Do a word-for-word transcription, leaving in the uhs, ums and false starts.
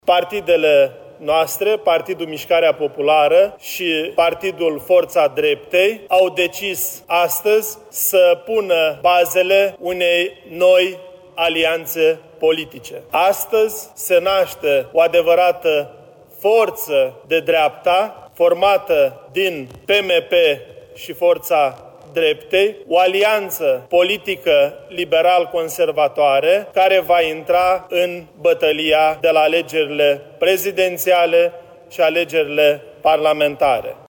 Partidele noastre, Partidul Mișcarea Populară și Partidul Forța Dreptei, au decis astăzi să pună bazele unei noi alianțe politice. Astăzi se naște o adevărată forță de dreapta, formată din P M P și Forța Dreptei, o alianță politică liberal-conservatoare care va intra în bătălia de la alegerile prezidențiale și alegerile parlamentare.